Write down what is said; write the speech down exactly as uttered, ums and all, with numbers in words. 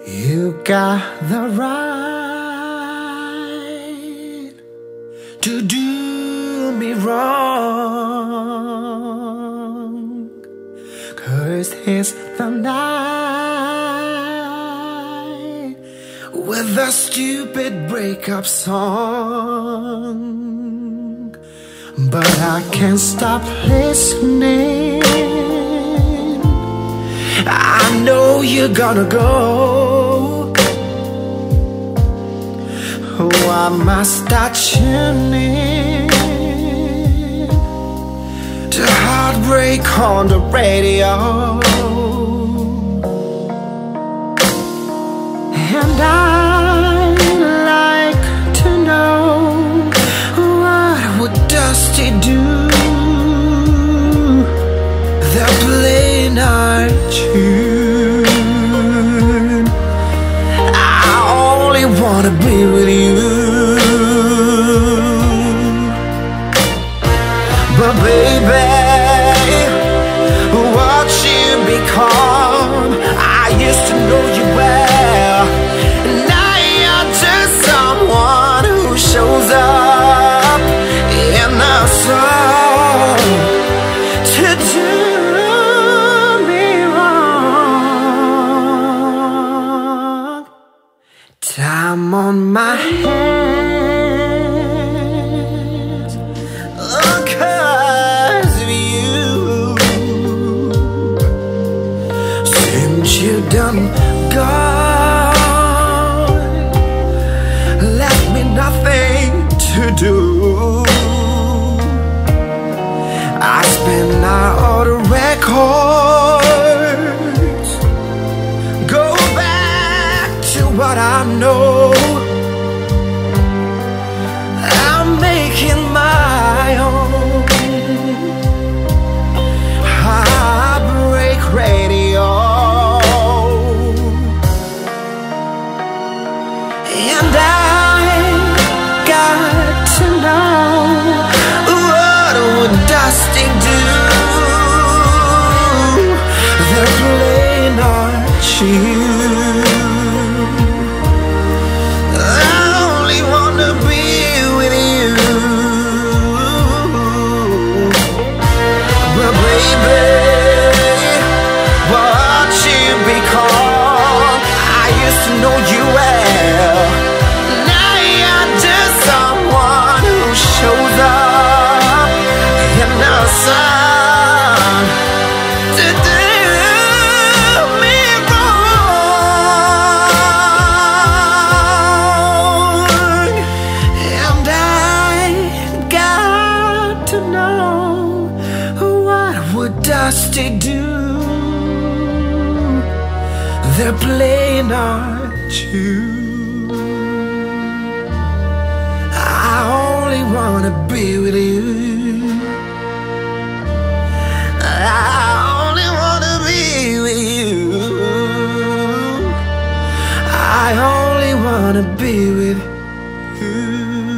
You got the right to do me wrong, 'cause it's the night with a stupid breakup song. But I can't stop listening. I know you're gonna go. Oh, I must start tuning to heartbreak on the radio. And I'd like to know, what would Dusty do? They're playing our tune. I only wanna be with you, but baby, what you become? I used to know you well, and now you're just someone who shows up in the song to do me wrong. Time on my hands, oh, 'cause of you. Since you done gone, left me nothing to do. I spin out all the records, go back to what I know. I'm making my own heartbreak radio, and I got to know, what would Dusty do? They're playing our tune. I only wanna be with you, but baby, what you become? I used to know you well. Now you're just someone who shows up in the sun to do me wrong. And I got to know, what would Dusty do? They're playing our tune. I only wanna be with you. I only wanna be with you. I only wanna be with you.